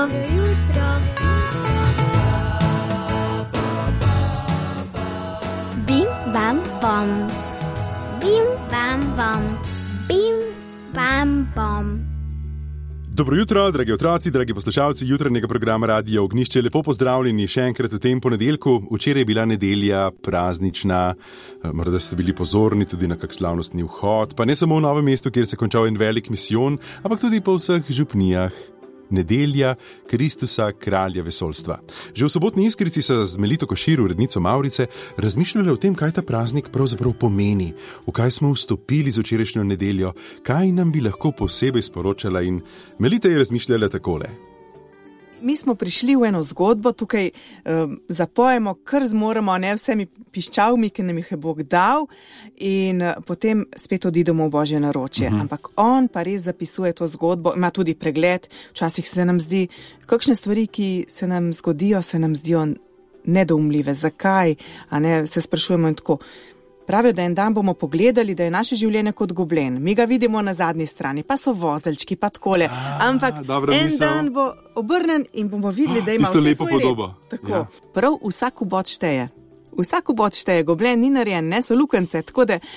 Bim, bam, bom. Bim, bam, bom. Bim, bam, bom. Dobro jutro, dragi otroci, dragi poslušalci jutranjega programa Radia Ognjišče. Lepo pozdravljeni še enkrat v tem ponedeljku. Včeraj je bila nedelja praznična, morda ste bili pozorni tudi na kak slavnostni vhod, pa ne samo v Novem mestu, kjer se je končal en velik misijon, ampak tudi po vseh župnijah. Nedelja Kristusa, kralja vesoljstva. Že v sobotni Iskrici so z Melito Košir, urednico Mavrice, razmišljali o tem, kaj ta praznik pravzaprav pomeni, v kaj smo vstopili z včerajšnjo nedeljo, kaj nam bi lahko posebej sporočala, in Melita je razmišljala takole. Mi smo prišli v eno zgodbo, tukaj zapojemo, kar zmoremo, ne vsemi piščalmi, ki nam jih je Bog dal, in potem spet odidemo v Božje naročje. Ampak on pa res zapisuje to zgodbo, ima tudi pregled, včasih se nam zdi, kakšne stvari, ki se nam zgodijo, se nam zdijo nedoumljive. Zakaj? A ne, se sprašujemo in tako. Pravijo, da en dan bomo pogledali, da je naše življenje kot goblen. Mi ga vidimo na zadnji strani, pa so vozeljčki, pa takole. Ampak en dan bo obrnen in bomo videli, da ima vse svoj red. Tako. Ja. Prav vsak obod šteje. Vsak obod šteje. Goblen ni narejen, ne so lukence. Tako da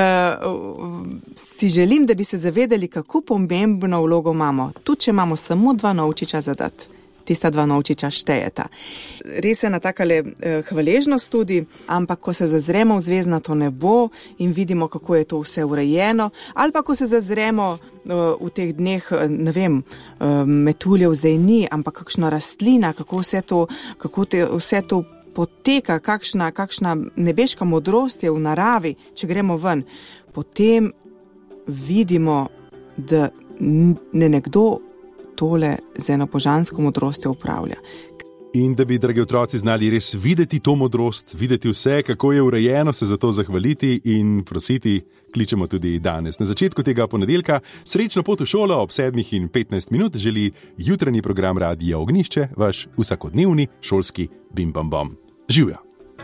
si želim, da bi se zavedali, kako pomembno vlogo imamo. Tudi, če imamo samo 2 novčiča zadati. Tista 2 novčiča štejeta. Res je na takale hvaležnost tudi, ampak ko se zazremo v zvezdnato nebo in vidimo, kako je to vse urejeno, ali pa ko se zazremo v teh dneh, ne vem, metuljev zdaj ni, ampak kakšna rastlina, kako vse to poteka, kakšna nebeška modrost je v naravi, če gremo ven, potem vidimo, da ne nekdo tole z eno božansko modrostjo upravlja. In da bi, dragi otroci, znali res videti to modrost, videti vse, kako je urejeno, se za to zahvaliti in prositi, kličemo tudi danes. Na začetku tega ponedeljka srečno pot v šolo ob 7:15 želi jutranji program Radia Ognjišče, vaš vsakodnevni šolski bim bam bom. Živjo!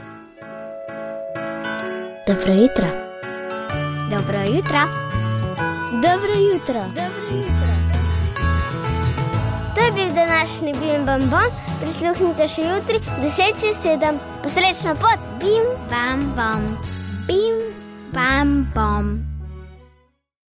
Dobro jutro. Dobro jutro. Dobro jutro. Dobro jutro. To je bil današnji Bim Bam Bom. Prisluhnite še jutri 10:07. Posrečno pot. Bim Bam Bom. Bim Bam Bom.